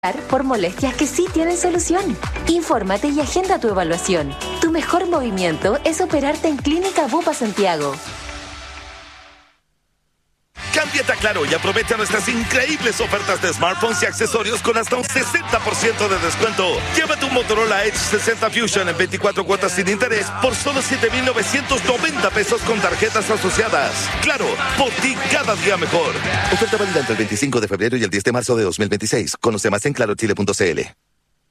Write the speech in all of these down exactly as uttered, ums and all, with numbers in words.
por molestias que sí tienen solución. Infórmate y agenda tu evaluación. Tu mejor movimiento es operarte en Clínica Bupa Santiago. Cámbiate a Claro y aprovecha nuestras increíbles ofertas de smartphones y accesorios con hasta un sesenta por ciento de descuento. Llévate un Motorola Edge sesenta Fusion en veinticuatro cuotas sin interés por solo siete mil novecientos noventa pesos con tarjetas asociadas. Claro, por ti cada día mejor. Oferta válida entre el veinticinco de febrero y el diez de marzo de dos mil veintiséis. Conoce más en claro chile punto c l.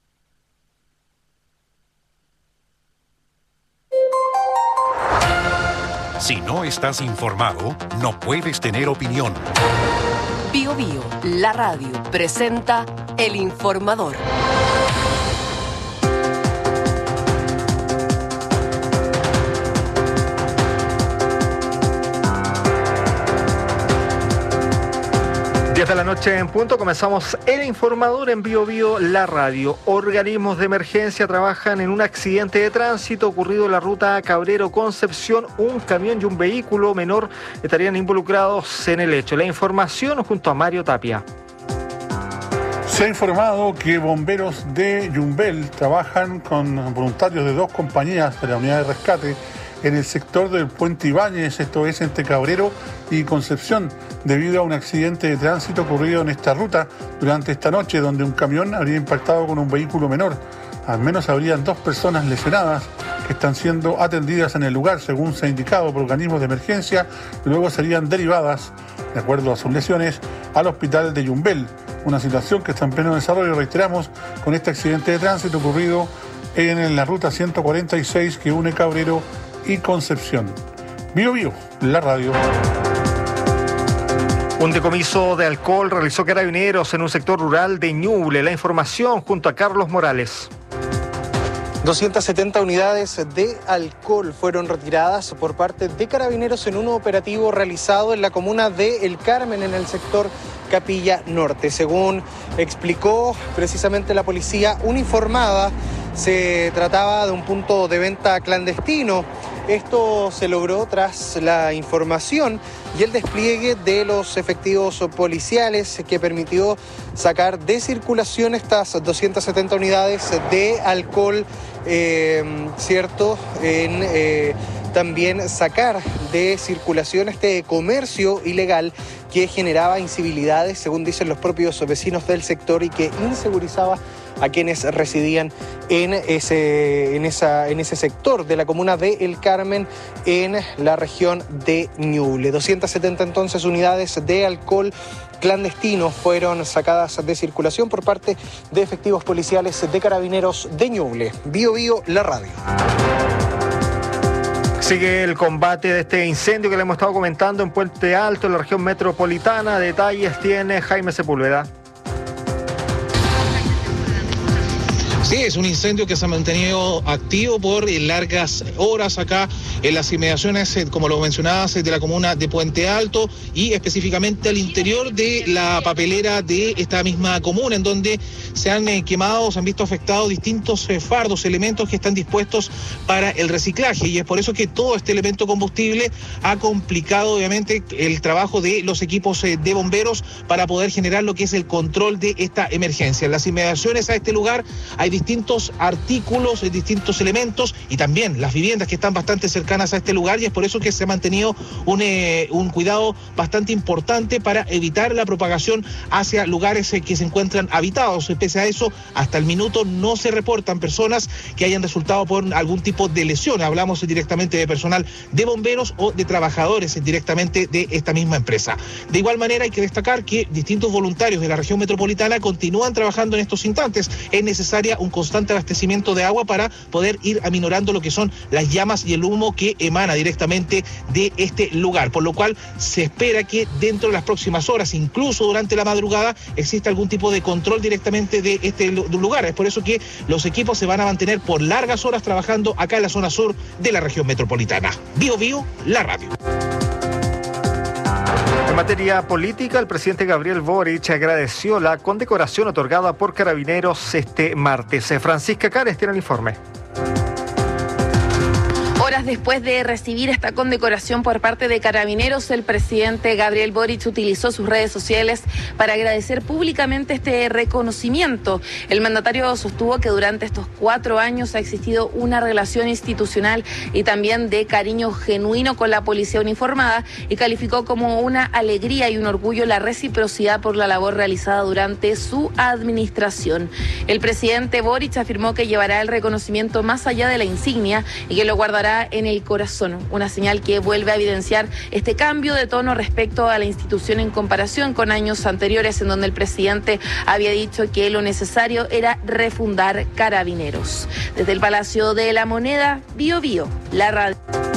Si no estás informado, no puedes tener opinión. Bio Bio, la radio, presenta El Informador. diez de la noche en punto, comenzamos El Informador en Bio Bio, la radio. Organismos de emergencia trabajan en un accidente de tránsito ocurrido en la ruta Cabrero-Concepción. Un camión y un vehículo menor estarían involucrados en el hecho. La información junto a Mario Tapia. Se ha informado que bomberos de Yumbel trabajan con voluntarios de dos compañías de la unidad de rescate en el sector del Puente Ibáñez, esto es entre Cabrero y Concepción, debido a un accidente de tránsito ocurrido en esta ruta durante esta noche, donde un camión habría impactado con un vehículo menor. Al menos habrían dos personas lesionadas que están siendo atendidas en el lugar, según se ha indicado por organismos de emergencia, y luego serían derivadas, de acuerdo a sus lesiones, al hospital de Yumbel. Una situación que está en pleno desarrollo, reiteramos, con este accidente de tránsito ocurrido en la ruta ciento cuarenta y seis que une Cabrero y Concepción. Bio Bio, la radio. Un decomiso de alcohol realizó Carabineros en un sector rural de Ñuble. La información junto a Carlos Morales. doscientas setenta unidades de alcohol fueron retiradas por parte de Carabineros en un operativo realizado en la comuna de El Carmen, en el sector Capilla Norte. Según explicó precisamente la policía uniformada, se trataba de un punto de venta clandestino. Esto se logró tras la información y el despliegue de los efectivos policiales que permitió sacar de circulación estas doscientas setenta unidades de alcohol, eh, ¿cierto? En, eh, también sacar de circulación este comercio ilegal que generaba incivilidades, según dicen los propios vecinos del sector, y que insegurizaba a quienes residían en ese, en esa, en ese sector de la comuna de El Carmen, en la región de Ñuble. doscientas setenta entonces unidades de alcohol clandestinos fueron sacadas de circulación por parte de efectivos policiales de Carabineros de Ñuble. Bio Bio, la radio. Sigue el combate de este incendio que le hemos estado comentando en Puente Alto, en la región metropolitana. Detalles tiene Jaime Sepúlveda. Sí, es un incendio que se ha mantenido activo por largas horas acá en las inmediaciones, como lo mencionabas, de la comuna de Puente Alto y específicamente al interior de la papelera de esta misma comuna, en donde se han eh, quemado, se han visto afectados distintos eh, fardos, elementos que están dispuestos para el reciclaje, y es por eso que todo este elemento combustible ha complicado obviamente el trabajo de los equipos eh, de bomberos para poder generar lo que es el control de esta emergencia. En las inmediaciones a este lugar hay distintos artículos, distintos elementos y también las viviendas que están bastante cercanas a este lugar, y es por eso que se ha mantenido un, eh, un cuidado bastante importante para evitar la propagación hacia lugares eh, que se encuentran habitados. Pese a eso, hasta el minuto no se reportan personas que hayan resultado por algún tipo de lesión. Hablamos directamente de personal de bomberos o de trabajadores directamente de esta misma empresa. De igual manera, hay que destacar que distintos voluntarios de la región metropolitana continúan trabajando en estos instantes. Es necesaria un constante abastecimiento de agua para poder ir aminorando lo que son las llamas y el humo que emana directamente de este lugar, por lo cual se espera que dentro de las próximas horas, incluso durante la madrugada, exista algún tipo de control directamente de este lugar. Es por eso que los equipos se van a mantener por largas horas trabajando acá en la zona sur de la región metropolitana. Bio Bio, la radio. En materia política, el presidente Gabriel Boric agradeció la condecoración otorgada por Carabineros este martes. Francisca Cares tiene el informe. Horas después de recibir esta condecoración por parte de Carabineros, el presidente Gabriel Boric utilizó sus redes sociales para agradecer públicamente este reconocimiento. El mandatario sostuvo que durante estos cuatro años ha existido una relación institucional y también de cariño genuino con la policía uniformada y calificó como una alegría y un orgullo la reciprocidad por la labor realizada durante su administración. El presidente Boric afirmó que llevará el reconocimiento más allá de la insignia y que lo guardará en el corazón, una señal que vuelve a evidenciar este cambio de tono respecto a la institución en comparación con años anteriores en donde el presidente había dicho que lo necesario era refundar Carabineros. Desde el Palacio de la Moneda, Bío Bío, la radio.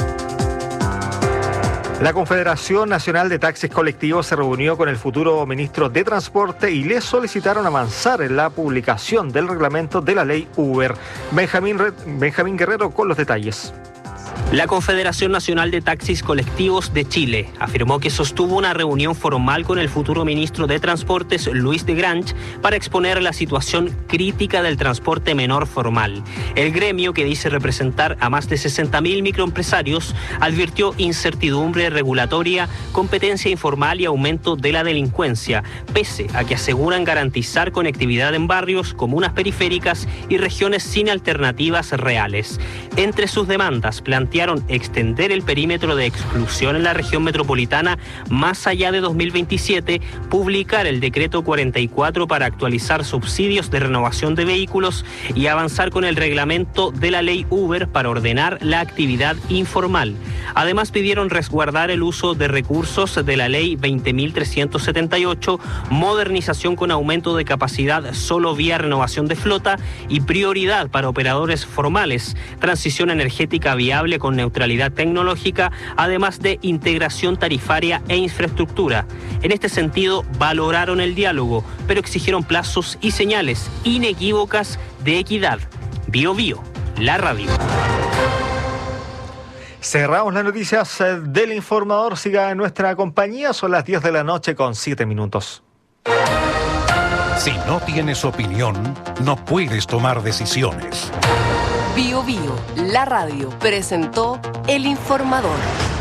La Confederación Nacional de Taxis Colectivos se reunió con el futuro ministro de Transporte y le solicitaron avanzar en la publicación del reglamento de la ley Uber. Benjamín, Re- Benjamín Guerrero con los detalles. La Confederación Nacional de Taxis Colectivos de Chile afirmó que sostuvo una reunión formal con el futuro ministro de Transportes, Luis de Grange, para exponer la situación crítica del transporte menor formal. El gremio, que dice representar a más de sesenta mil microempresarios, advirtió incertidumbre regulatoria, competencia informal y aumento de la delincuencia, pese a que aseguran garantizar conectividad en barrios, comunas periféricas y regiones sin alternativas reales. Entre sus demandas, plantearon extender el perímetro de exclusión en la región metropolitana más allá de dos mil veintisiete, publicar el decreto cuarenta y cuatro para actualizar subsidios de renovación de vehículos y avanzar con el reglamento de la ley Uber para ordenar la actividad informal. Además, pidieron resguardar el uso de recursos de la ley veinte mil trescientos setenta y ocho, modernización con aumento de capacidad solo vía renovación de flota y prioridad para operadores formales, transición energética viable con neutralidad tecnológica, además de integración tarifaria e infraestructura. En este sentido, valoraron el diálogo, pero exigieron plazos y señales inequívocas de equidad. Bío Bío, la radio. Cerramos las noticias del Informador. Siga en nuestra compañía. Son las diez de la noche con siete minutos. Si no tienes opinión, no puedes tomar decisiones. Bío Bío, la radio, presentó El Informador.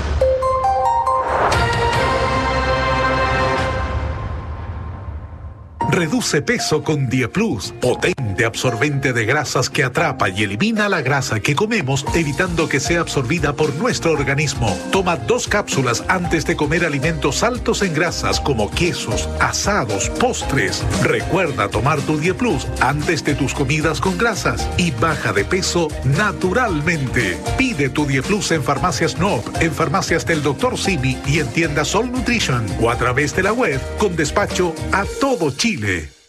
Reduce peso con Dieplus, potente absorbente de grasas que atrapa y elimina la grasa que comemos, evitando que sea absorbida por nuestro organismo. Toma dos cápsulas antes de comer alimentos altos en grasas como quesos, asados, postres. Recuerda tomar tu Dieplus antes de tus comidas con grasas y baja de peso naturalmente. Pide tu Dieplus en Farmacias N O P, en farmacias del doctor Simi y en tiendas Sol Nutrition o a través de la web con despacho a todo Chile.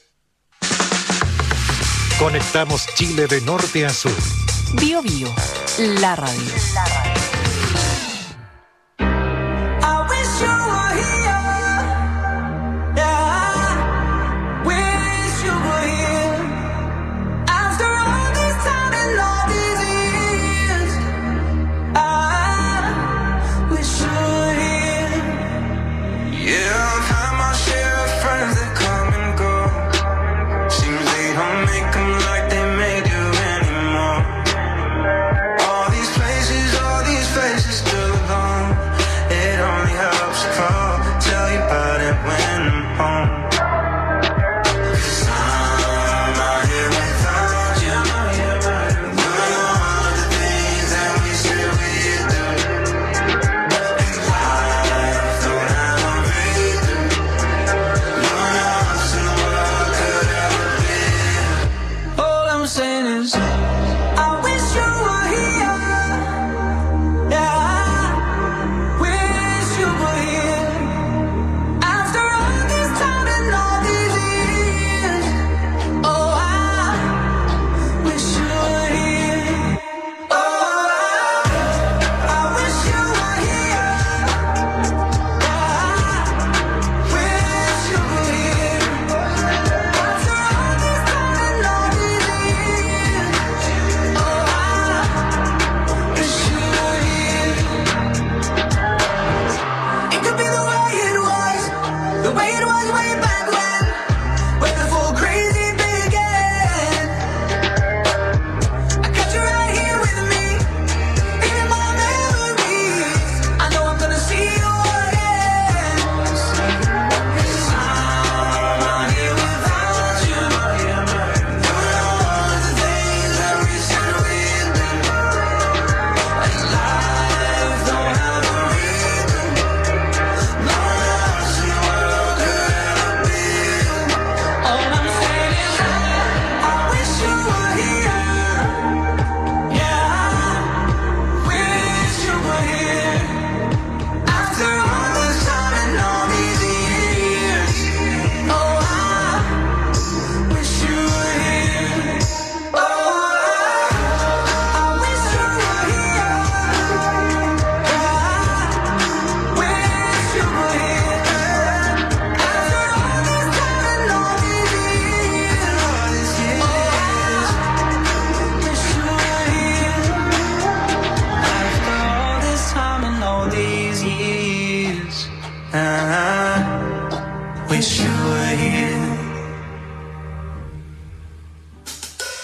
Conectamos Chile de norte a sur. Bío Bío, la radio. La radio.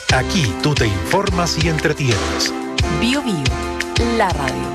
Aquí tú te informas y entretienes. Bio Bio, la radio.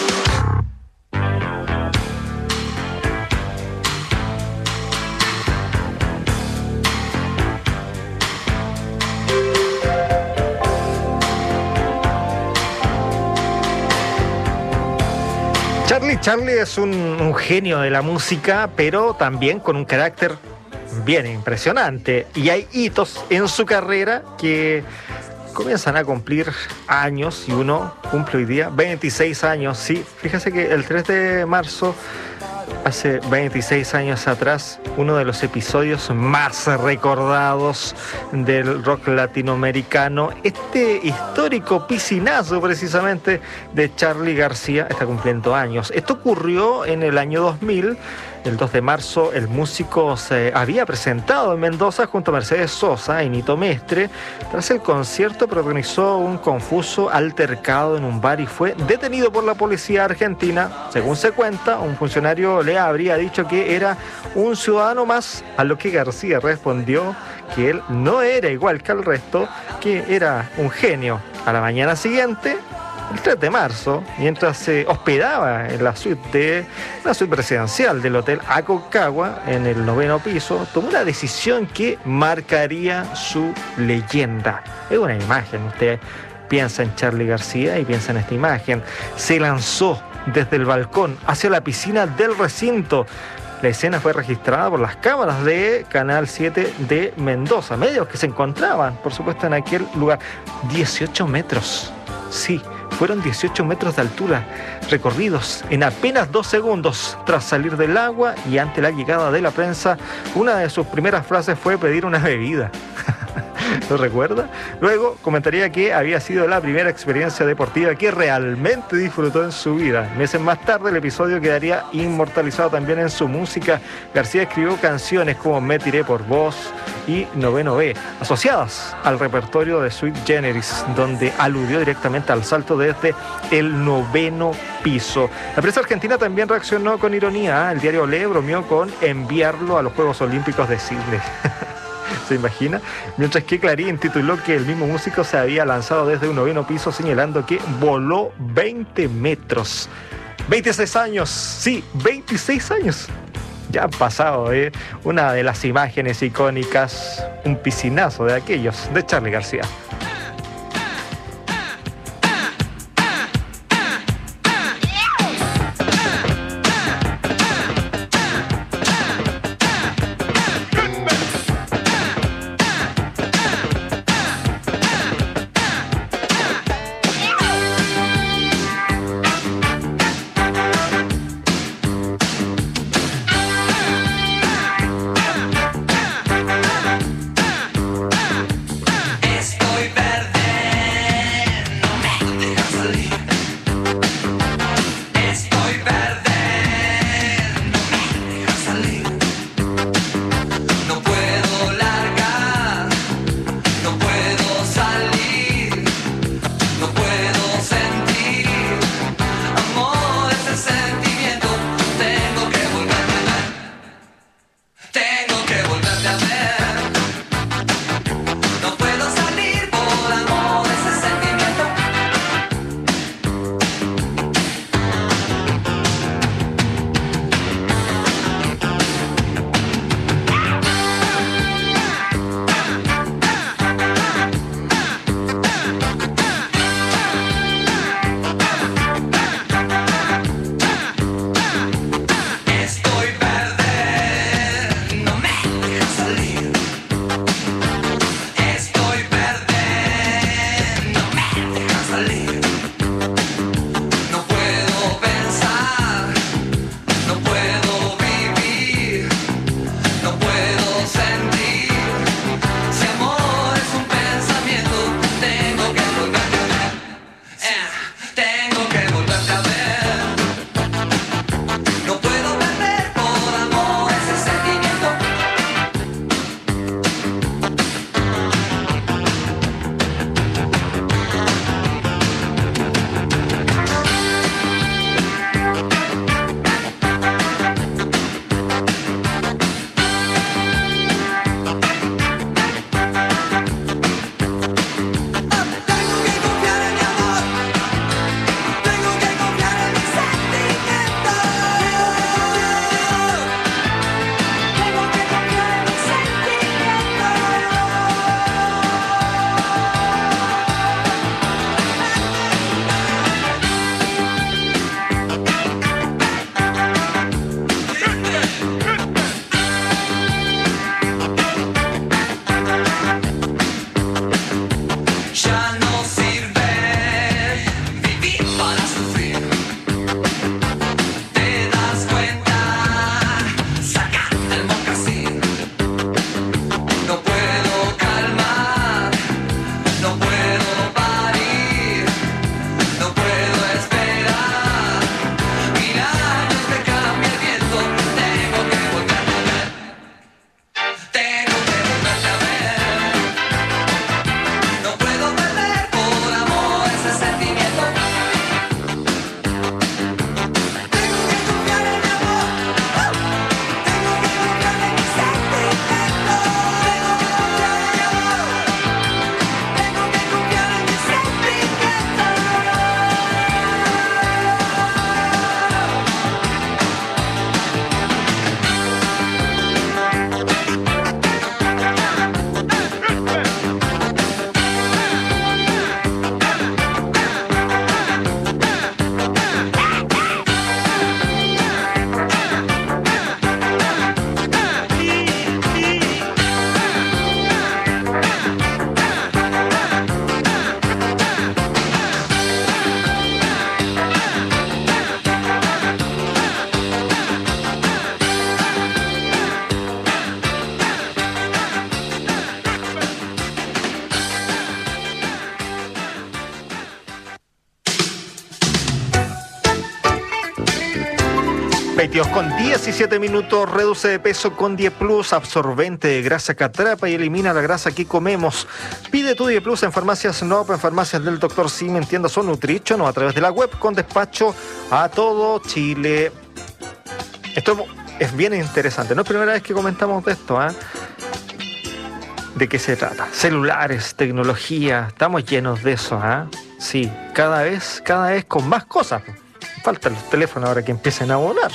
Charlie Charlie es un, un genio de la música, pero también con un carácter bien impresionante. Y hay hitos en su carrera que comienzan a cumplir años, y uno cumple hoy día veintiséis años. Sí, fíjese que el tres de marzo, hace veintiséis años atrás, uno de los episodios más recordados del rock latinoamericano, este histórico piscinazo precisamente de Charly García, está cumpliendo años. Esto ocurrió en el año dos mil. El dos de marzo el músico se había presentado en Mendoza junto a Mercedes Sosa y Nito Mestre. Tras el concierto protagonizó un confuso altercado en un bar y fue detenido por la policía argentina. Según se cuenta, un funcionario le habría dicho que era un ciudadano más, a lo que García respondió que él no era igual que el resto, que era un genio. A la mañana siguiente, el tres de marzo, mientras se hospedaba en la suite de la suite presidencial del Hotel Aconcagua en el noveno piso, tomó una decisión que marcaría su leyenda. Es una imagen, usted piensa en Charly García y piensa en esta imagen. Se lanzó desde el balcón hacia la piscina del recinto. La escena fue registrada por las cámaras de Canal siete de Mendoza, medios que se encontraban, por supuesto, en aquel lugar. dieciocho metros, sí. Fueron dieciocho metros de altura, recorridos en apenas dos segundos tras salir del agua, y ante la llegada de la prensa, una de sus primeras frases fue pedir una bebida. ¿Lo recuerda? Luego comentaría que había sido la primera experiencia deportiva que realmente disfrutó en su vida. Meses más tarde el episodio quedaría inmortalizado también en su música. García escribió canciones como Me tiré por vos y Noveno B, asociadas al repertorio de Sui Generis, donde aludió directamente al salto desde el noveno piso. La prensa argentina también reaccionó con ironía. El diario Le bromeó con enviarlo a los Juegos Olímpicos de Sydney. ¿Se imagina? Mientras que Clarín tituló que el mismo músico se había lanzado desde un noveno piso, señalando que voló veinte metros. veintiséis años, sí, veintiséis años. Ya han pasado, ¿eh? Una de las imágenes icónicas, un piscinazo de aquellos, de Charly García. Estoy veintidós con diecisiete minutos, reduce de peso con Dieplus, absorbente de grasa que atrapa y elimina la grasa que comemos. Pide tu Dieplus en farmacias Nop, en farmacias del doctor Sim, en tiendas o Nutrition o a través de la web con despacho a todo Chile. Esto es bien interesante, no es primera vez que comentamos de esto, ¿eh? ¿De qué se trata? Celulares, tecnología, estamos llenos de eso, ¿eh? Sí, cada vez, cada vez con más cosas. Faltan los teléfonos ahora que empiecen a abonar.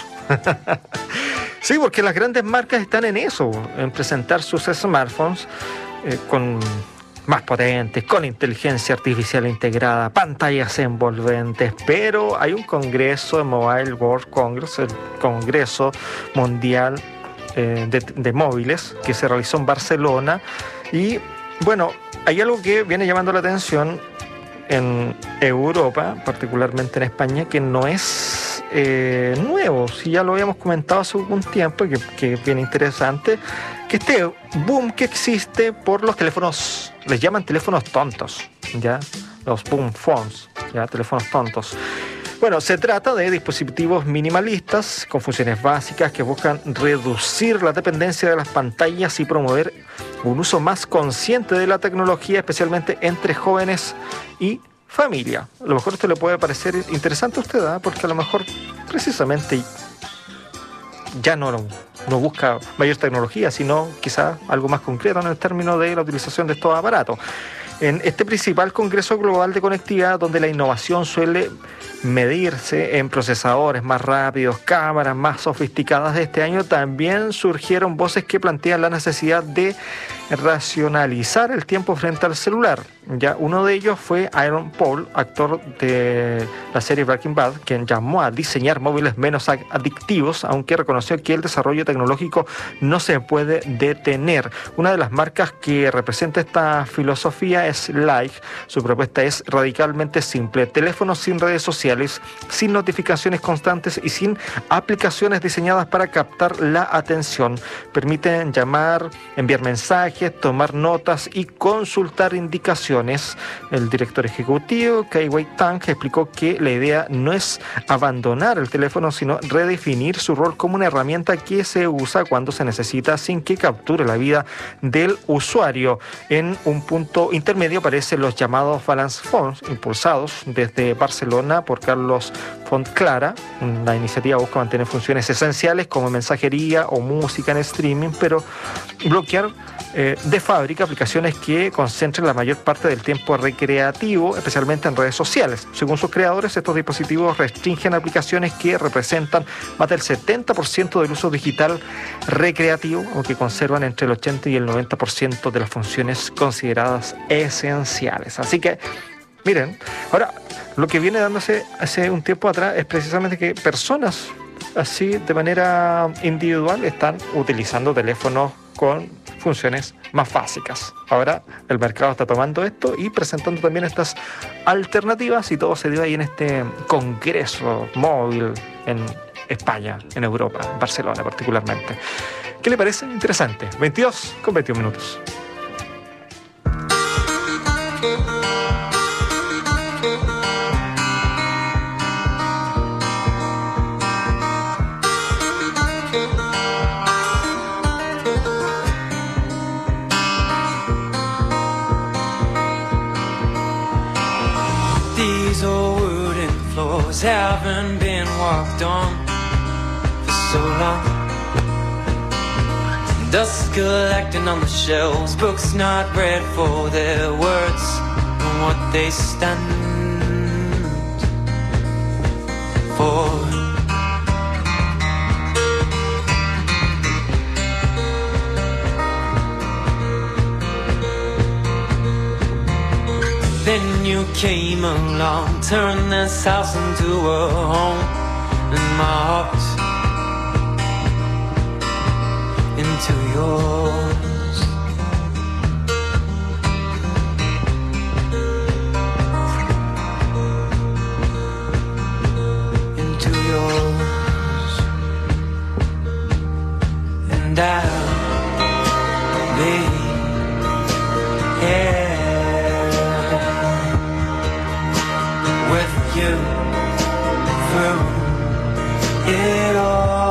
Sí, porque las grandes marcas están en eso, en presentar sus smartphones eh, con más potentes, con inteligencia artificial integrada, pantallas envolventes, pero hay un congreso, el Mobile World Congress, el Congreso Mundial eh, de, de Móviles, que se realizó en Barcelona, y bueno, hay algo que viene llamando la atención en Europa, particularmente en España, que no es eh, nuevo, si ya lo habíamos comentado hace algún tiempo, que, que es bien interesante, que este boom que existe por los teléfonos, les llaman teléfonos tontos, ¿ya? Los boom phones, ¿ya? Teléfonos tontos. Bueno, se trata de dispositivos minimalistas con funciones básicas que buscan reducir la dependencia de las pantallas y promover un uso más consciente de la tecnología, especialmente entre jóvenes y familia. A lo mejor esto le puede parecer interesante a usted, ¿eh? Porque a lo mejor precisamente ya no, no busca mayor tecnología, sino quizás algo más concreto en el término de la utilización de estos aparatos. En este principal Congreso Global de Conectividad, donde la innovación suele medirse en procesadores más rápidos, cámaras más sofisticadas de este año, también surgieron voces que plantean la necesidad de racionalizar el tiempo frente al celular. Ya uno de ellos fue Aaron Paul, actor de la serie Breaking Bad, quien llamó a diseñar móviles menos adictivos, aunque reconoció que el desarrollo tecnológico no se puede detener. Una de las marcas que representa esta filosofía es Like. Su propuesta es radicalmente simple: teléfonos sin redes sociales, sin notificaciones constantes y sin aplicaciones diseñadas para captar la atención. Permiten llamar, enviar mensajes, tomar notas y consultar indicaciones. El director ejecutivo, Kai-Wei Tang, explicó que la idea no es abandonar el teléfono, sino redefinir su rol como una herramienta que se usa cuando se necesita sin que capture la vida del usuario. En un punto intermedio aparecen los llamados Balance Phones, impulsados desde Barcelona por Carlos Fontclara. La iniciativa busca mantener funciones esenciales como mensajería o música en streaming, pero bloquear eh, de fábrica aplicaciones que concentren la mayor parte del tiempo recreativo, especialmente en redes sociales. Según sus creadores, estos dispositivos restringen aplicaciones que representan más del setenta por ciento del uso digital recreativo, aunque conservan entre el ochenta y el noventa por ciento de las funciones consideradas esenciales. Así que, miren, ahora lo que viene dándose hace un tiempo atrás es precisamente que personas así de manera individual están utilizando teléfonos con funciones más básicas. Ahora el mercado está tomando esto y presentando también estas alternativas, y todo se dio ahí en este congreso móvil en España, en Europa, en Barcelona particularmente. ¿Qué le parece? Interesante. veintidós con veintiún minutos. These old wooden floors haven't been walked on for so long. Dust collecting on the shelves, books not read for their words and what they stand for. Then you came along, turned this house into a home, and my heart into yours. Into yours. And I'll be here with you through it all.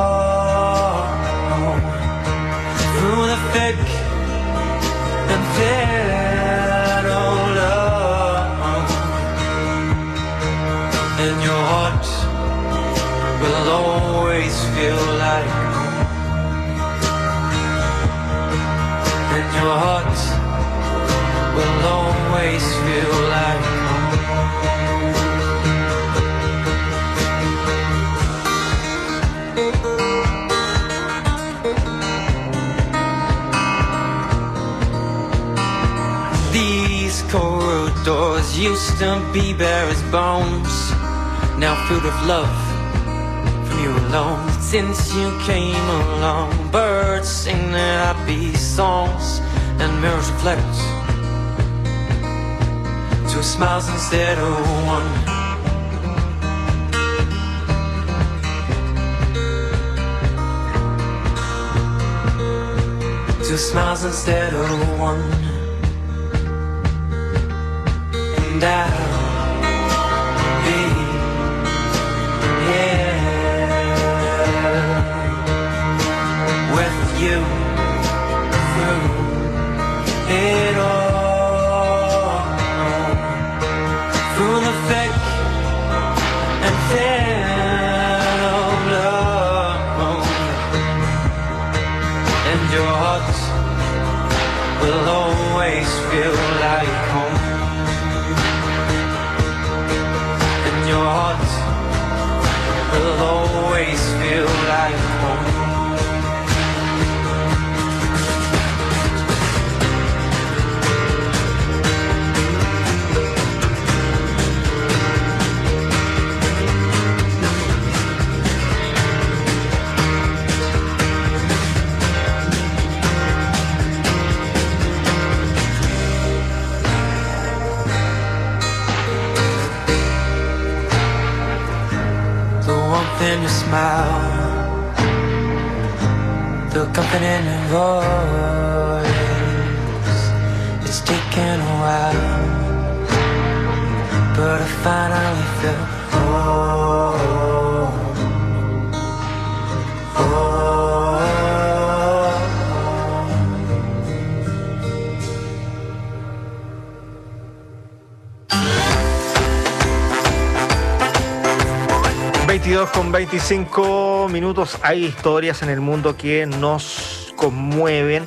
always feel like home. And your heart will always feel like home. These corridors used to be bare as bones, now filled with love from you alone. Since you came along, birds sing their happy songs and mirrors reflect two smiles instead of one. Two smiles instead of one. And I'll be here with you through it all, through the thick and thin of love. And your heart will always feel like home. Your heart will always feel like home. In your smile, the comfort in your voice. It's taken a while, but I finally feel home. veintidós con veinticinco minutos. Hay historias en el mundo que nos conmueven.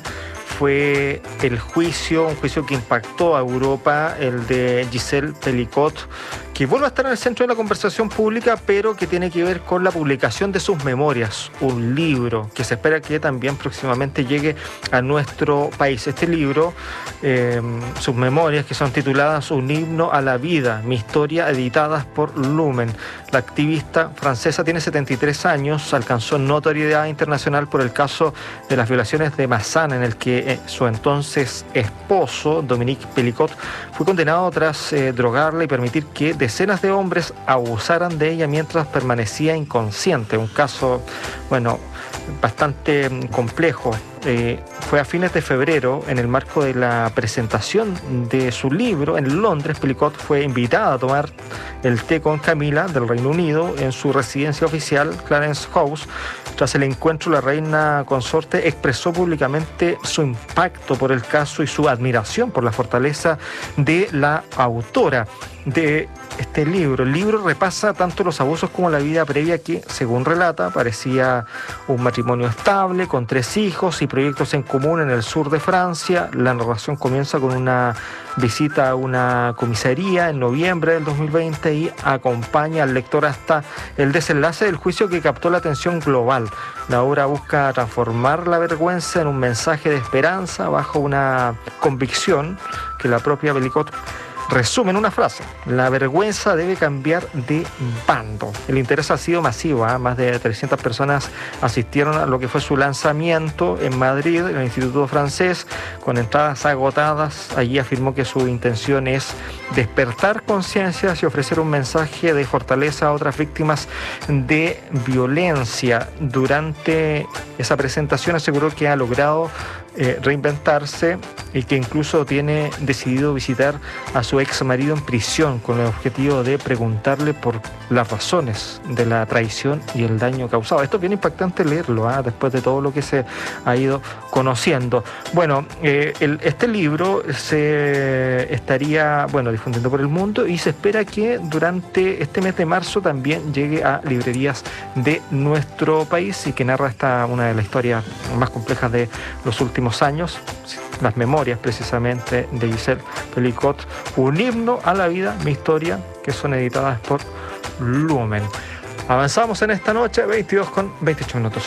Fue el juicio, un juicio que impactó a Europa, el de Gisèle Pelicot, que vuelve a estar en el centro de la conversación pública, pero que tiene que ver con la publicación de sus memorias, un libro que se espera que también próximamente llegue a nuestro país. Este libro, eh, sus memorias, que son tituladas Un himno a la vida, mi historia, editadas por Lumen. La activista francesa tiene setenta y tres años, alcanzó notoriedad internacional por el caso de las violaciones de Massana, en el que eh, su entonces esposo, Dominique Pelicot, fue condenado tras eh, drogarla y permitir que decenas de hombres abusaran de ella mientras permanecía inconsciente. Un caso, bueno, bastante complejo. Eh, fue a fines de febrero, en el marco de la presentación de su libro en Londres. Pelicot fue invitada a tomar el té con Camila del Reino Unido en su residencia oficial, Clarence House. Tras el encuentro, la reina consorte expresó públicamente su impacto por el caso y su admiración por la fortaleza de la autora de este libro. El libro repasa tanto los abusos como la vida previa que, según relata, parecía un matrimonio estable, con tres hijos y proyectos en común en el sur de Francia. La narración comienza con una visita a una comisaría en noviembre del dos mil veinte y acompaña al lector hasta el desenlace del juicio, que captó la atención global. La obra busca transformar la vergüenza en un mensaje de esperanza bajo una convicción que la propia Pelicot resume en una frase: la vergüenza debe cambiar de bando. El interés ha sido masivo, ¿eh? Más de trescientas personas asistieron a lo que fue su lanzamiento en Madrid, en el Instituto Francés, con entradas agotadas. Allí afirmó que su intención es despertar conciencias y ofrecer un mensaje de fortaleza a otras víctimas de violencia. Durante esa presentación aseguró que ha logrado eh, reinventarse y que incluso tiene decidido visitar a su ex marido en prisión con el objetivo de preguntarle por las razones de la traición y el daño causado. Esto es bien impactante leerlo, ¿eh? Después de todo lo que se ha ido conociendo. Bueno, eh, el, este libro se estaría, bueno, difundiendo por el mundo y se espera que durante este mes de marzo también llegue a librerías de nuestro país y que narra esta, una de las historias más complejas de los últimos años, las memorias precisamente de Giselle Pelicot, un himno a la vida, mi historia, que son editadas por Lumen. Avanzamos en esta noche, veintidós con veintiocho minutos.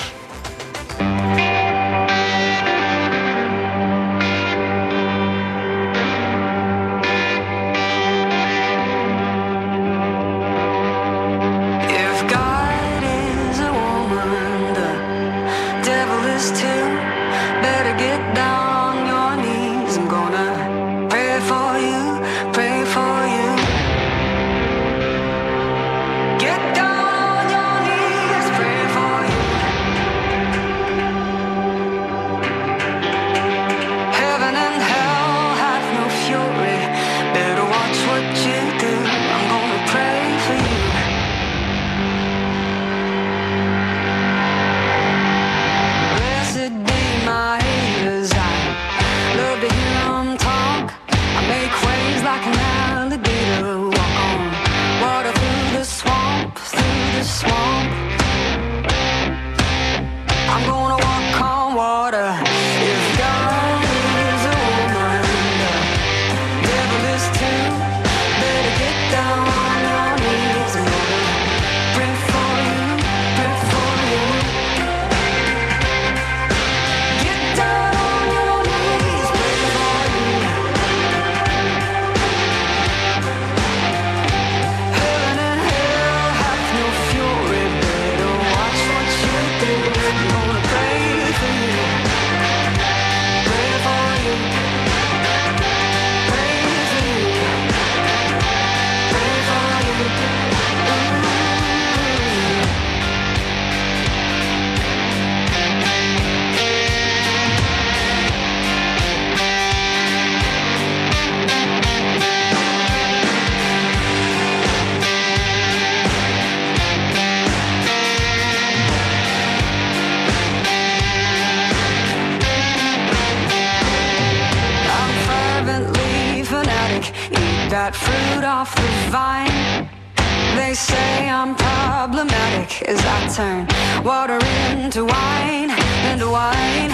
That fruit off the vine. They say I'm problematic as I turn water into wine, into wine.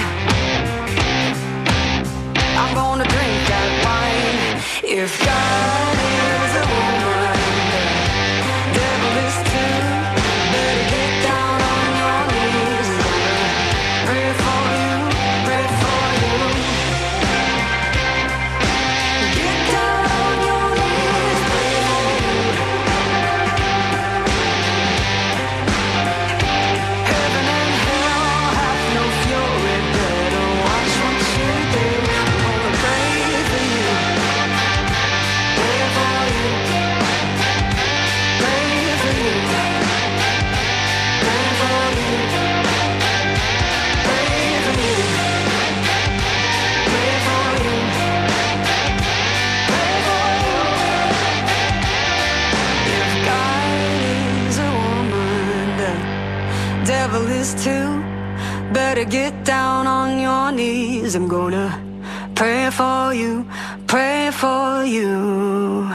I'm gonna drink that wine. If God is a woman, the devil is too. Better get down on your knees and pray for you, pray for you. Get down on your knees, pray for you. Heaven and hell have no fury. Better watch what you do. I'm gonna pray for you, pray for you, pray for you, pray for you, pray for you, pray for you, pray for you. If God is a woman, the devil is too. Better get down on your knees. I'm gonna pray for you, pray for you.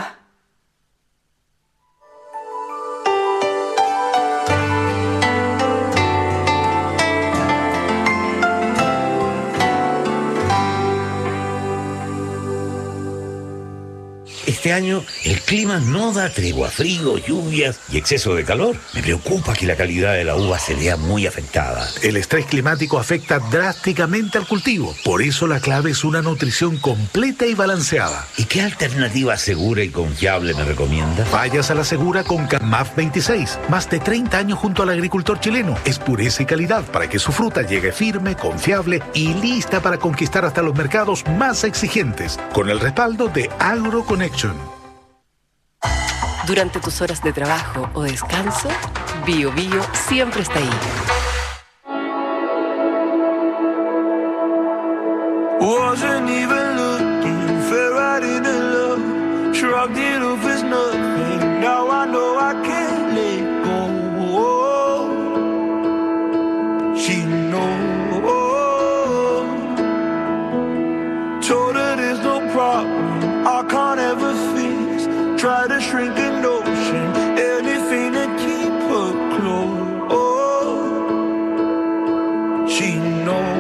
Este año el clima no da tregua, frío, lluvias y exceso de calor. Me preocupa que la calidad de la uva se vea muy afectada. El estrés climático afecta drásticamente al cultivo. Por eso la clave es una nutrición completa y balanceada. ¿Y qué alternativa segura y confiable me recomienda? Vayas a la segura con CAMAF veintiséis. Más de treinta años junto al agricultor chileno. Es pureza y calidad para que su fruta llegue firme, confiable y lista para conquistar hasta los mercados más exigentes. Con el respaldo de AgroConnection. Durante tus horas de trabajo o descanso, Bio Bio siempre está ahí. talked it over as nothing. Now I know I can't let go. She knows. Told her there's no problem I can't ever fix. Try to shrink an ocean, anything to keep her close. She knows.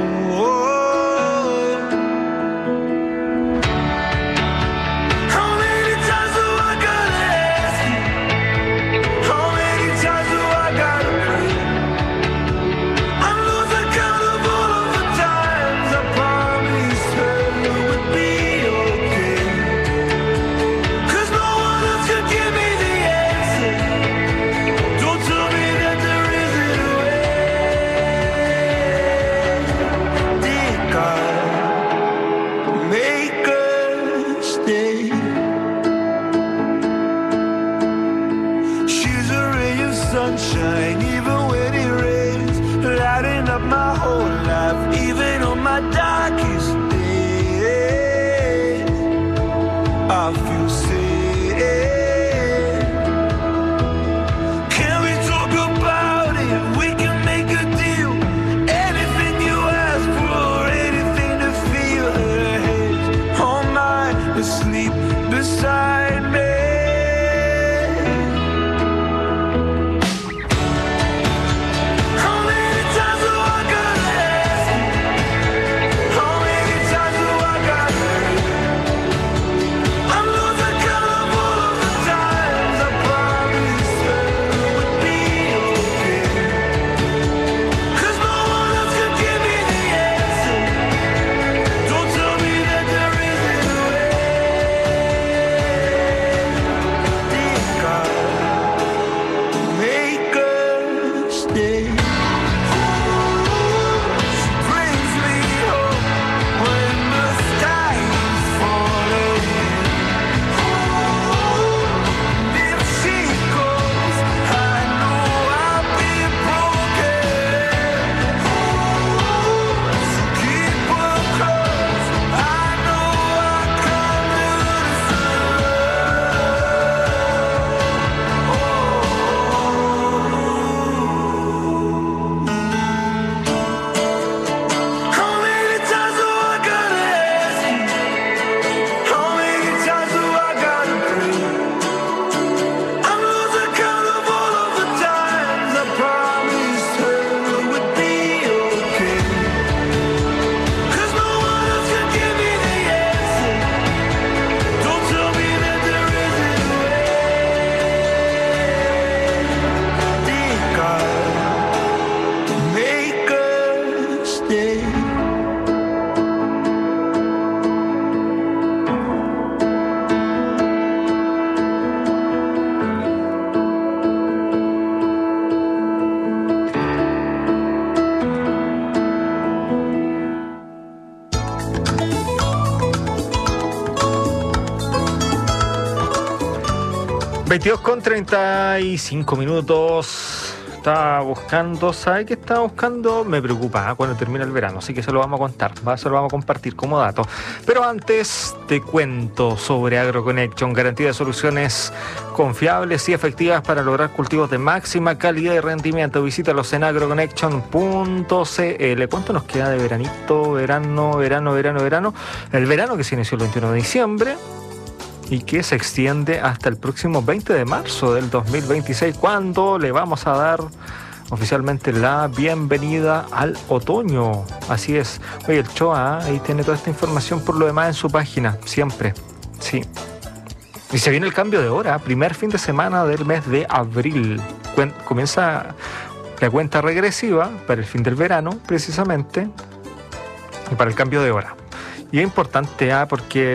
Sunshine, even when it rains, lighting up my whole life, even on my darkest days. I feel safe. Can we talk about it? We can make a deal. Anything you ask for, anything to feel her head on mine, to sleep beside me. veintidós con treinta y cinco minutos. Estaba buscando, ¿sabe qué estaba buscando? Me preocupa ¿eh? cuando termina el verano, así que se lo vamos a contar, ¿va? Se lo vamos a compartir como dato. Pero antes te cuento sobre AgroConnection, garantía de soluciones confiables y efectivas para lograr cultivos de máxima calidad y rendimiento. Visítalos en agroconnection punto c l. ¿Cuánto nos queda de veranito? Verano, verano, verano, verano. El verano que se inició el veintiuno de diciembre. Y que se extiende hasta el próximo veinte de marzo del dos mil veintiséis, cuando le vamos a dar oficialmente la bienvenida al otoño. Así es. Oye, el Choa, ¿eh? Ahí tiene toda esta información por lo demás en su página, siempre. Sí. Y se viene el cambio de hora, primer fin de semana del mes de abril. Cuen- comienza la cuenta regresiva para el fin del verano, precisamente, y para el cambio de hora. Y es importante, ¿eh? porque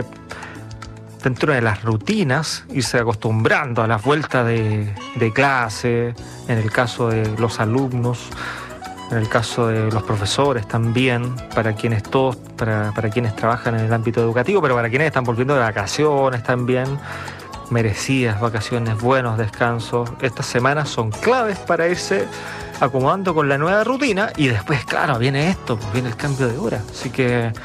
dentro de las rutinas, irse acostumbrando a las vueltas de, de clase, en el caso de los alumnos, en el caso de los profesores también, para quienes todos, para, para quienes trabajan en el ámbito educativo, pero para quienes están volviendo de vacaciones también, merecidas vacaciones, buenos descansos. Estas semanas son claves para irse acomodando con la nueva rutina y después, claro, viene esto, pues viene el cambio de hora. Así que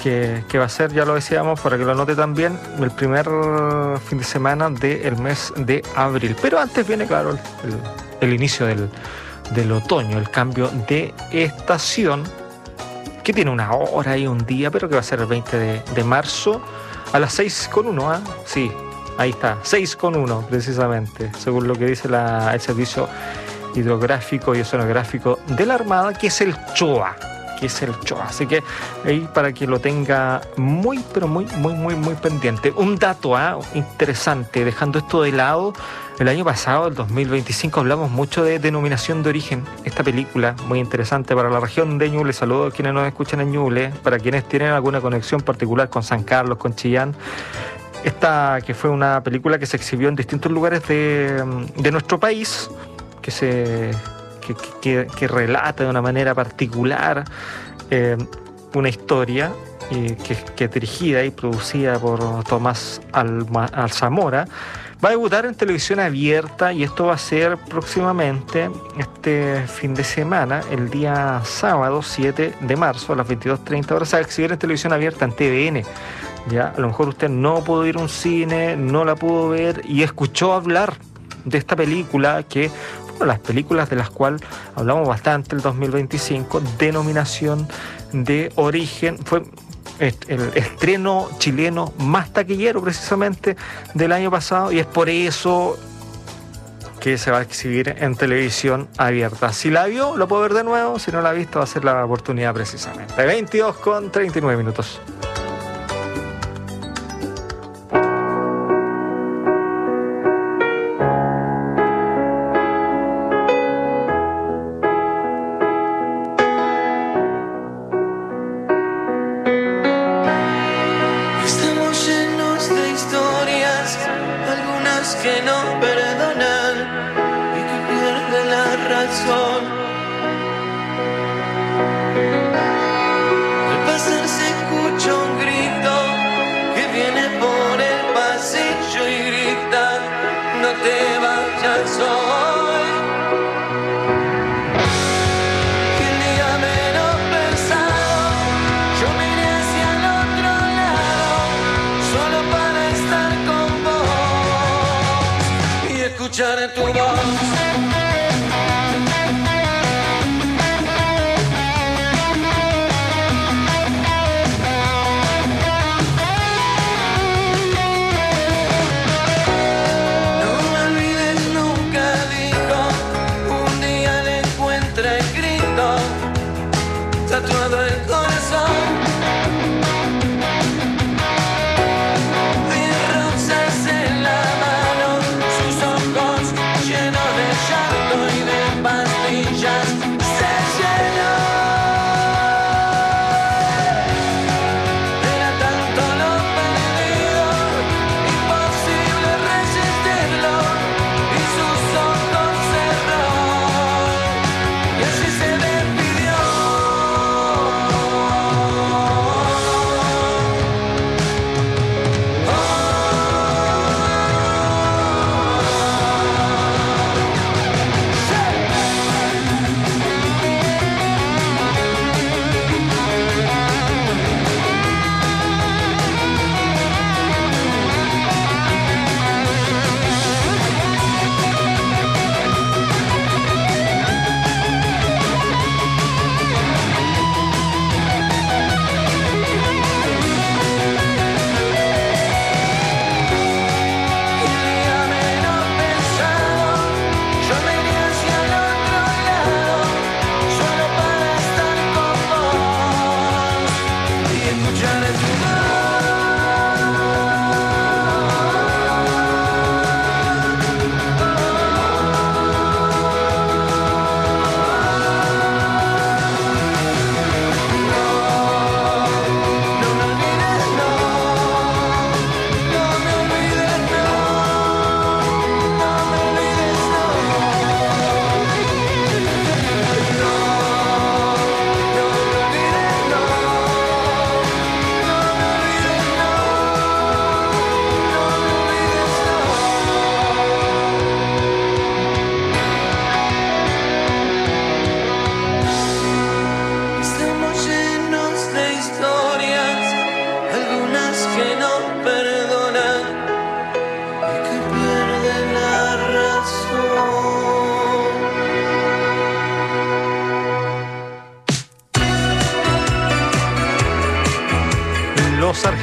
que, que va a ser, ya lo decíamos, para que lo anote también, el primer fin de semana del mes de abril. Pero antes viene, claro, el, el, el inicio del, del otoño, el cambio de estación, que tiene una hora y un día, pero que va a ser el veinte de marzo a las seis con uno, ¿eh? Sí, ahí está, seis con uno precisamente, según lo que dice la, el Servicio Hidrográfico y Oceanográfico de la Armada, que es el CHOA, que es el CHOA. Así que ahí para que lo tenga muy, pero muy, muy, muy, muy pendiente. Un dato ¿eh? interesante, dejando esto de lado. El año pasado, el dos mil veinticinco, hablamos mucho de Denominación de Origen. Esta película, muy interesante para la región de Ñuble. Saludos a quienes nos escuchan en Ñuble. Para quienes tienen alguna conexión particular con San Carlos, con Chillán. Esta que fue una película que se exhibió en distintos lugares de, de nuestro país, que se que, que, que relata de una manera particular eh, una historia eh, que, que es dirigida y producida por Tomás Alma, Alzamora. Va a debutar en televisión abierta y esto va a ser próximamente este fin de semana, el día sábado siete de marzo a las veintidós treinta horas. Se va a exhibir en televisión abierta en T V N. Ya, a lo mejor usted no pudo ir a un cine, no la pudo ver y escuchó hablar de esta película, que fueron las películas de las cuales hablamos bastante el dos mil veinticinco, Denominación de Origen. Fue el estreno chileno más taquillero precisamente del año pasado y es por eso que se va a exhibir en televisión abierta. Si la vio, lo puede ver de nuevo. Si no la ha visto, va a ser la oportunidad precisamente. veintidós con treinta y nueve minutos. Que no perdonan y que pierden la razón. Al pasar se escucha un grito que viene por el pasillo y grita: no te vayas hoy. Y el día menos pensado yo miré hacia el otro lado, solo para estar con vos y escuchar tu voz. Tatuado el corazón y rosas en la mano, sus ojos llenos de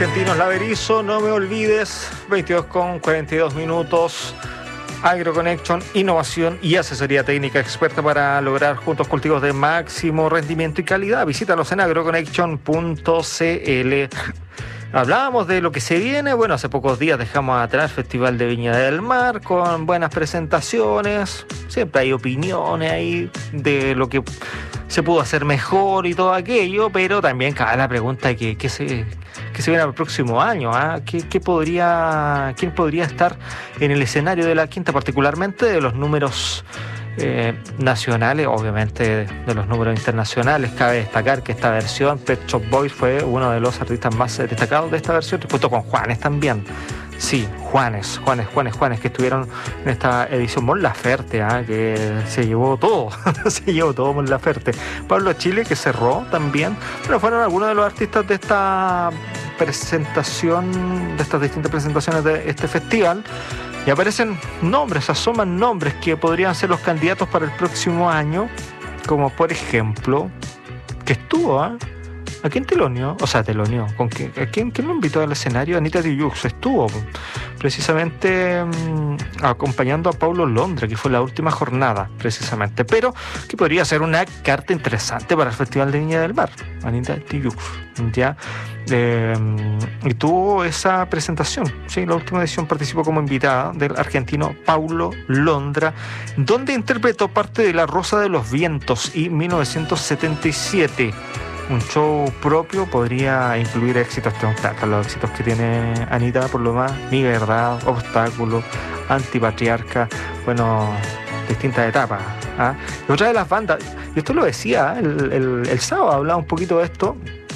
Argentinos La Berizo, no me olvides, veintidós con cuarenta y dos minutos. AgroConnection, innovación y asesoría técnica experta para lograr juntos cultivos de máximo rendimiento y calidad. Visítalos en agroconnection punto c l. Hablábamos de lo que se viene. Bueno, hace pocos días dejamos atrás el Festival de Viña del Mar con buenas presentaciones. Siempre hay opiniones ahí de lo que se pudo hacer mejor y todo aquello, pero también cabe la pregunta de que, que se... que se viene al próximo año, ¿eh? ¿Qué, qué podría, ¿Quién podría estar en el escenario de la quinta, particularmente de los números eh, nacionales, obviamente de, de los números internacionales? Cabe destacar que esta versión, Pet Shop Boys, fue uno de los artistas más destacados de esta versión, junto con Juanes también. Sí, Juanes, Juanes, Juanes, Juanes, que estuvieron en esta edición. Mon Laferte, ¿eh? Que se llevó todo, se llevó todo Mon Laferte. Pablo Chile, que cerró también. Pero fueron algunos de los artistas de esta presentación, de estas distintas presentaciones de este festival. Y aparecen nombres, asoman nombres que podrían ser los candidatos para el próximo año, como por ejemplo, que estuvo, ¿eh? ¿A quién teloneó? O sea, teloneó. ¿Con quién, ¿A quién, quién lo invitó al escenario? Anita Tijoux estuvo precisamente mmm, acompañando a Paulo Londra, que fue la última jornada, precisamente. Pero que podría ser una carta interesante para el Festival de Viña del Mar. Anita Tijoux, ¿ya? Eh, y tuvo esa presentación. Sí, la última edición participó como invitada del argentino Paulo Londra, donde interpretó parte de La Rosa de los Vientos y mil novecientos setenta y siete. Un show propio podría incluir éxitos triunfales, los éxitos que tiene Anita, por lo más, Mi Verdad, Obstáculo, Antipatriarca, bueno, distintas etapas. ¿Ah? Y otra de las bandas, y esto lo decía el, el, el sábado, hablaba un poquito de esto,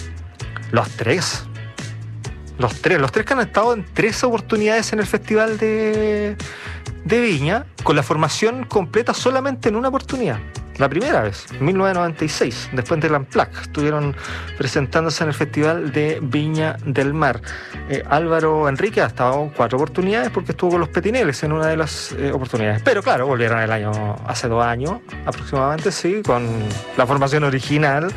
los tres, los tres, los tres que han estado en tres oportunidades en el Festival de, de Viña, con la formación completa solamente en una oportunidad. La primera vez, en mil novecientos noventa y seis, después del Unplugged, estuvieron presentándose en el Festival de Viña del Mar. Eh, Álvaro Enrique ha estado en cuatro oportunidades porque estuvo con los Petineles en una de las eh, oportunidades. Pero claro, volvieron el año, hace dos años aproximadamente, sí, con la formación original.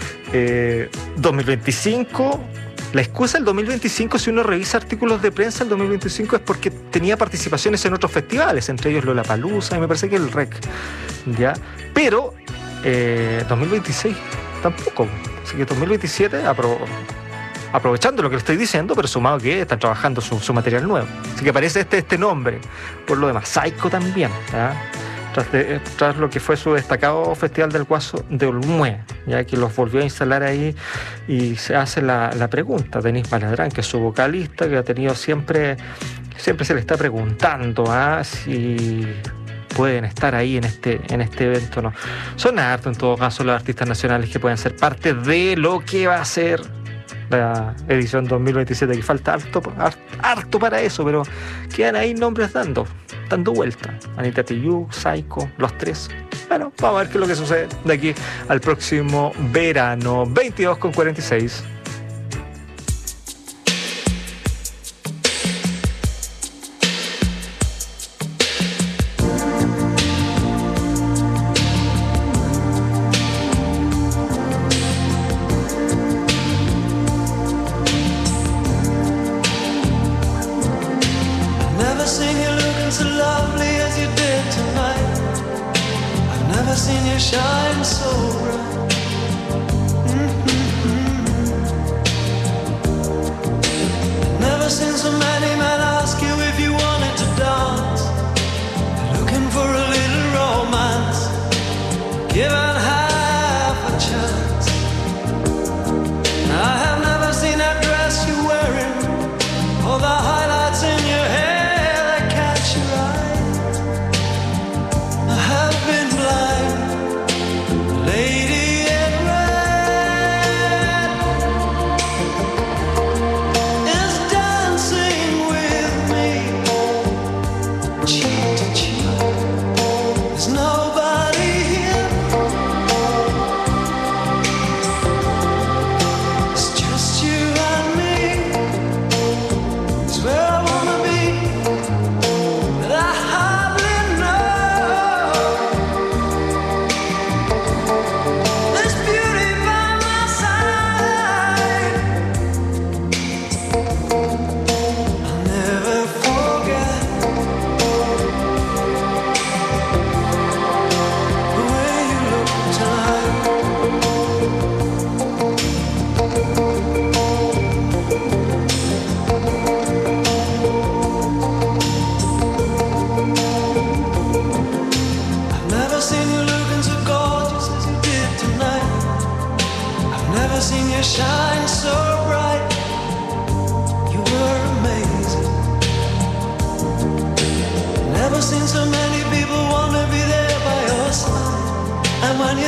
Eh, dos mil veinticinco... La excusa del dos mil veinticinco, si uno revisa artículos de prensa, el dos mil veinticinco es porque tenía participaciones en otros festivales, entre ellos Lollapalooza y me parece que el R E C, ¿ya? Pero eh, dos mil veintiséis tampoco, así que dos mil veintisiete apro- aprovechando lo que le estoy diciendo, pero sumado que están trabajando su, su material nuevo, así que aparece este, este nombre. Por lo demás, Psycho también, ¿ya? Tras, de, tras lo que fue su destacado Festival del Guaso de Olmué, ya que los volvió a instalar ahí, y se hace la, la pregunta. Denis Maladrán, que es su vocalista, que ha tenido siempre, siempre se le está preguntando ¿ah? si pueden estar ahí en este, en este evento, ¿no? Son harto en todo caso los artistas nacionales que pueden ser parte de lo que va a ser la edición dos mil veintisiete, que falta harto, harto para eso, pero quedan ahí nombres dando, dando vuelta. Anita Tijoux, Psycho, los tres. Bueno, vamos a ver qué es lo que sucede de aquí al próximo verano. veintidós con cuarenta y seis. Is dancing with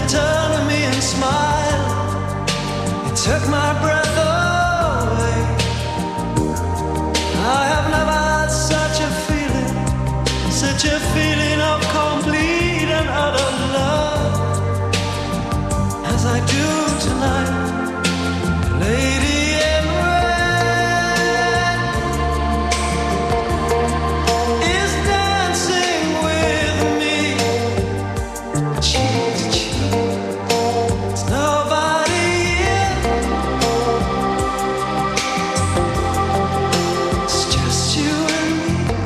you turned to me and smiled. It took my breath away. I have never had such a feeling, such a feeling of complete and utter love as I do tonight, lady in red is dancing with me, cheek to cheek. There's nobody here, it's just you and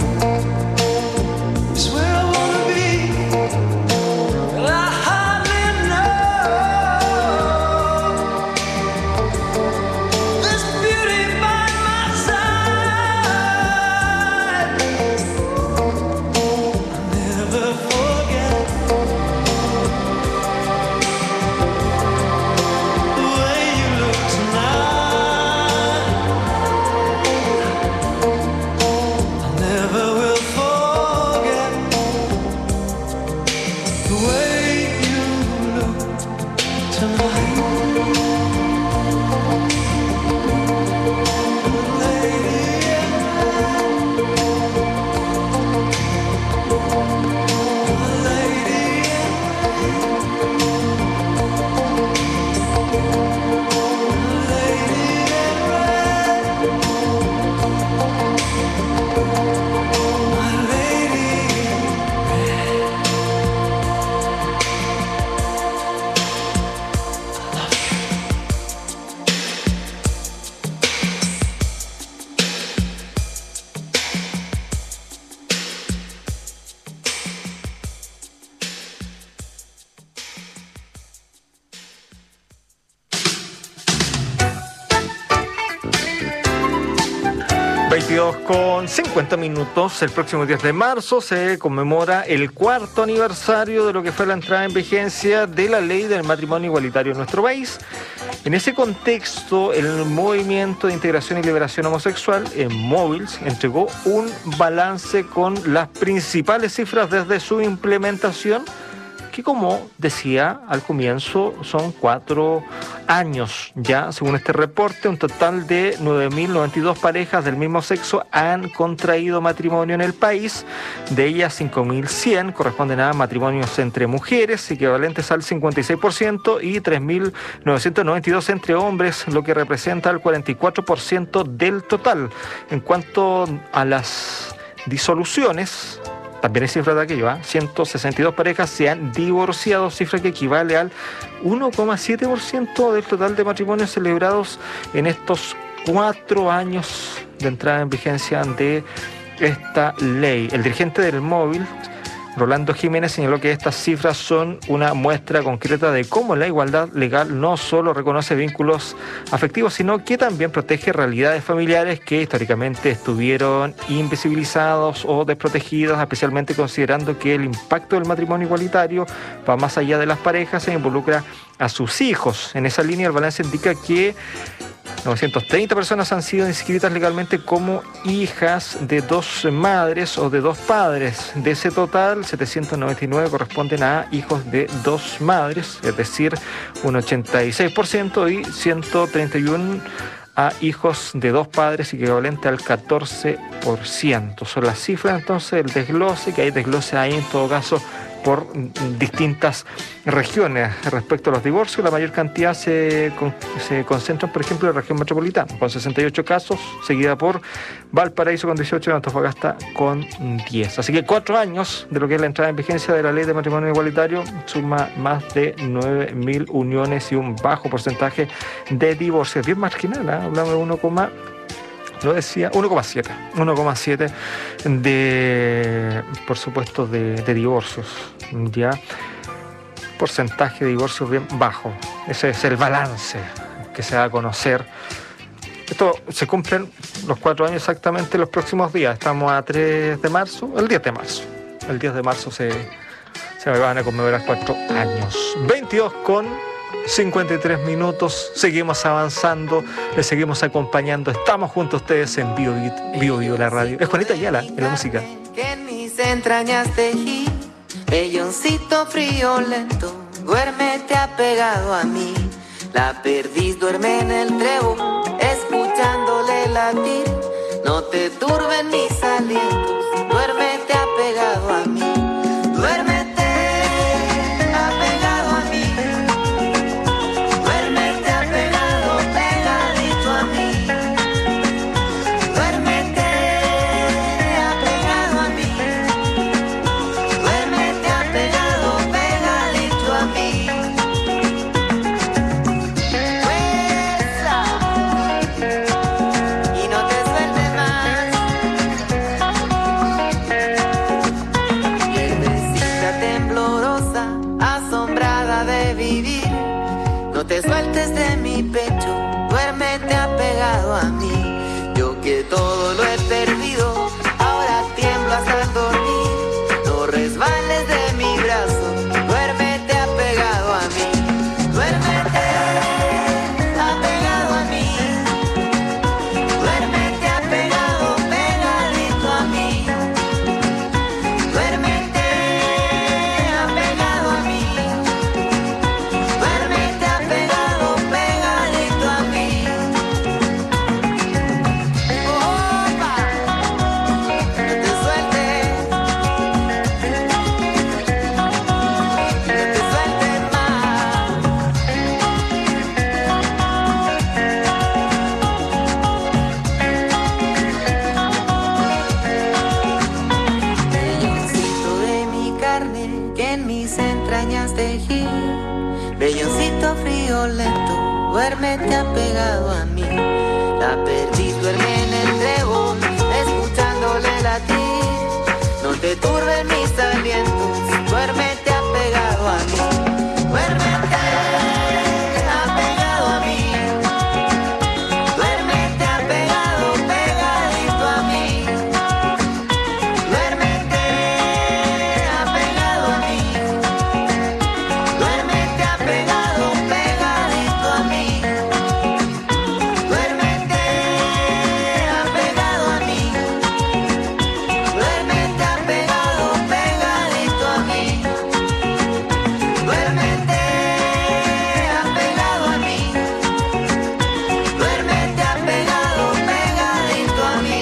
me. It's where I wanna be. Well, I hardly know this beauty by my side. I'll never forget the way you look tonight. I never will forget the way you look tonight. veintidós con cincuenta minutos. El próximo diez de marzo se conmemora el cuarto aniversario de lo que fue la entrada en vigencia de la ley del matrimonio igualitario en nuestro país. En ese contexto, el Movimiento de Integración y Liberación Homosexual, en Móvils, entregó un balance con las principales cifras desde su implementación, que, como decía al comienzo, son cuatro años ya. Según este reporte, un total de nueve mil noventa y dos parejas del mismo sexo han contraído matrimonio en el país. De ellas, cinco mil cien corresponden a matrimonios entre mujeres, equivalentes al cincuenta y seis por ciento, y tres mil novecientos noventa y dos entre hombres, lo que representa el cuarenta y cuatro por ciento del total. En cuanto a las disoluciones, también hay cifras de aquello, ¿eh? ciento sesenta y dos parejas se han divorciado, cifra que equivale al uno coma siete por ciento del total de matrimonios celebrados en estos cuatro años de entrada en vigencia de esta ley. El dirigente del Móvil, Rolando Jiménez, señaló que estas cifras son una muestra concreta de cómo la igualdad legal no solo reconoce vínculos afectivos, sino que también protege realidades familiares que históricamente estuvieron invisibilizados o desprotegidas, especialmente considerando que el impacto del matrimonio igualitario va más allá de las parejas e involucra a sus hijos. En esa línea, el balance indica que novecientas treinta personas han sido inscritas legalmente como hijas de dos madres o de dos padres. De ese total, setecientos noventa y nueve corresponden a hijos de dos madres, es decir, un ochenta y seis por ciento, y ciento treinta y uno a hijos de dos padres, equivalente al catorce por ciento. Son las cifras, entonces, el desglose, que hay desglose ahí en todo caso por distintas regiones. Respecto a los divorcios, la mayor cantidad se, con, se concentran, por ejemplo, en la región metropolitana, con sesenta y ocho casos, seguida por Valparaíso con dieciocho y Antofagasta con diez. Así que cuatro años de lo que es la entrada en vigencia de la ley de matrimonio igualitario suma más de nueve mil uniones y un bajo porcentaje de divorcios. Bien marginal, ¿eh? Hablamos de uno, lo decía, uno coma siete. uno coma siete de, por supuesto, de, de divorcios. Ya, porcentaje de divorcios bien bajo. Ese es el balance que se da a conocer. Esto se cumplen los cuatro años exactamente los próximos días. Estamos a tres de marzo, el diez de marzo. El diez de marzo se, se me van a conmemorar cuatro años. veintidós con cincuenta y tres minutos, seguimos avanzando, les seguimos acompañando, estamos junto a ustedes en Bio Bio, Bio la radio. Es Juanita Ayala en la música. Que en mis entrañas tejí, belloncito friolento, duérmete apegado a mí. La perdiz duerme en el trébol, escuchándole latir. No te turben mis alientos, duérmete apegado a mí. Duérmete apegado a mí. Duérmete apegado, pegadito a mí. Duérmete apegado a mí. Duérmete apegado, pegadito a mí. Fuerza y no te sueltes más. Piedrecita temblorosa, asombrada de vivir. No te sueltes de mi pecho, duérmete apegado a mí. Yo que todo lo he perdido, ahora tiemblo hasta el dormir. No resbales de mi brazo, duérmete apegado a mí. Duérmete apegado a mí. Duérmete apegado, pegadito a mí. Duérmete apegado a mí. Duérmete apegado, pegadito a mí. Opa, no te sueltes, no te sueltes más. Velloncito de mi carne que en mis entrañas tejí. Velloncito frío lento, duérmete apegado a mí. La perdiz duerme en el trébol, escuchándole latir. No te turben mis alientos, duérmete apegado a mí. Duérmete apegado a mí. Duérmete apegado, pegadito a mí. Duérmete apegado a mí. Duérmete apegado, pegadito a mí. Duérmete apegado a mí. Duérmete apegado, pegadito a mí. Duérmete apegado a mí. Duérmete apegado, pegadito a mí.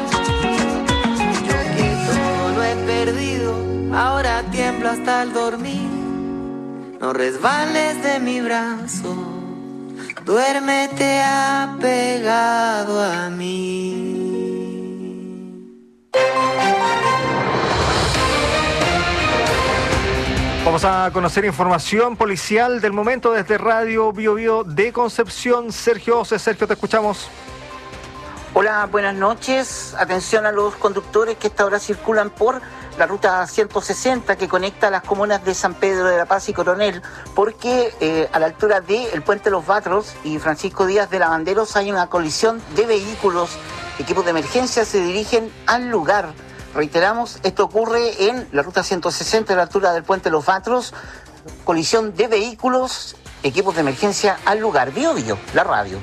Yo que todo lo he perdido, ahora tiemblo hasta el dormir. No resbales de mi brazo, duérmete apegado a mí. Vamos a conocer información policial del momento desde Radio Bio Bio de Concepción. Sergio Ose. Sergio, te escuchamos. Hola, buenas noches. Atención a los conductores que esta hora circulan por la ruta ciento sesenta que conecta las comunas de San Pedro de la Paz y Coronel, porque eh, a la altura del Puente Los Batros y Francisco Díaz de Lavanderos hay una colisión de vehículos. Equipos de emergencia se dirigen al lugar. Reiteramos, esto ocurre en la ruta ciento sesenta a la altura del Puente Los Batros. Colisión de vehículos, equipos de emergencia al lugar. Bio Bio, la radio.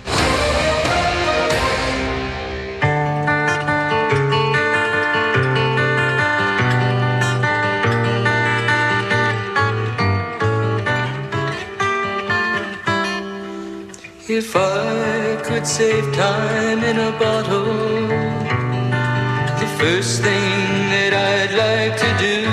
If I could save time in a bottle, the first thing that I'd like to do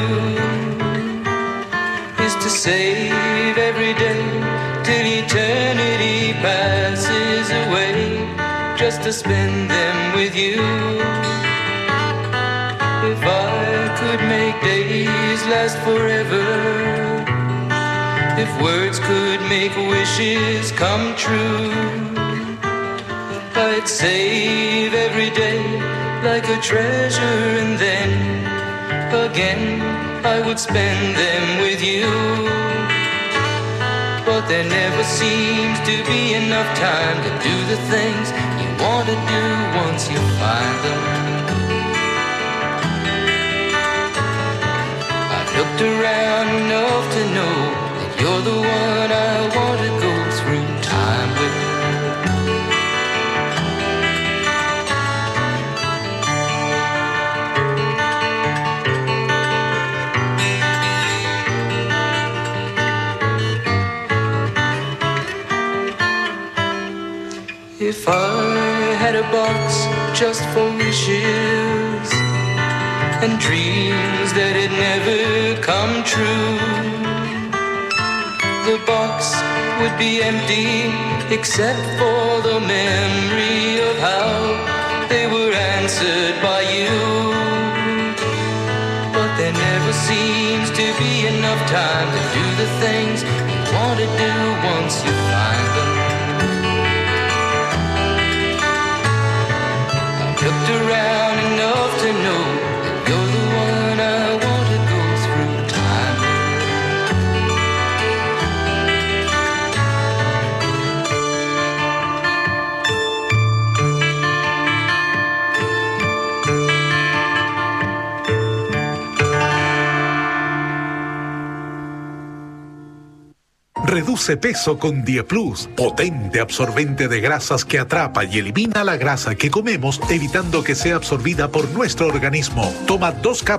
is to save every day till eternity passes away, just to spend them with you. If I could make days last forever, if words could make wishes come true, I'd save every day like a treasure, and then again I would spend them with you. But there never seems to be enough time to do the things you want to do once you find them. I've looked around enough to know that you're the one I want to go through time with. box just for wishes and dreams that had never come true. The box would be empty except for the memory of how they were answered by you. But there never seems to be enough time to do the things you want to do once you find them. I've looked around enough to know that you're the one I want to go through time. Reduce peso con Dieplus, potente absorbente de grasas que atrapa y elimina la grasa que comemos, evitando que sea absorbida por nuestro organismo. Toma dos cápsulas